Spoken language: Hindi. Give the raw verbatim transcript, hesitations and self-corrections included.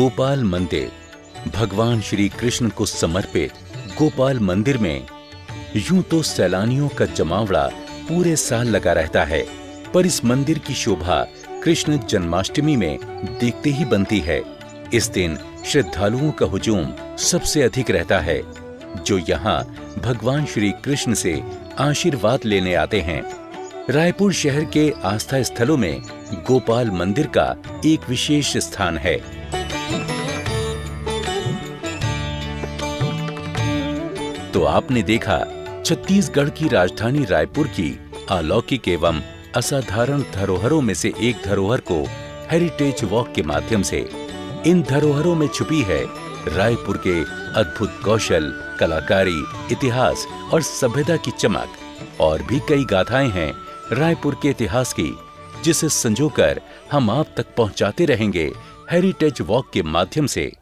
गोपाल मंदिर भगवान श्री कृष्ण को समर्पित गोपाल मंदिर में यूं तो सैलानियों का जमावड़ा पूरे साल लगा रहता है, पर इस मंदिर की शोभा कृष्ण जन्माष्टमी में देखते ही बनती है। इस दिन श्रद्धालुओं का हुजूम सबसे अधिक रहता है, जो यहाँ भगवान श्री कृष्ण से आशीर्वाद लेने आते हैं। रायपुर शहर के आस्था स्थलों में गोपाल मंदिर का एक विशेष स्थान है। तो आपने देखा छत्तीसगढ़ की राजधानी रायपुर की अलौकिक एवं असाधारण धरोहरों में से एक धरोहर को हेरिटेज वॉक के माध्यम से। इन धरोहरों में छुपी है रायपुर के अद्भुत कौशल, कलाकारी, इतिहास और सभ्यता की चमक। और भी कई गाथाएं हैं रायपुर के इतिहास की, जिसे संजोकर हम आप तक पहुंचाते रहेंगे हेरिटेज वॉक के माध्यम से।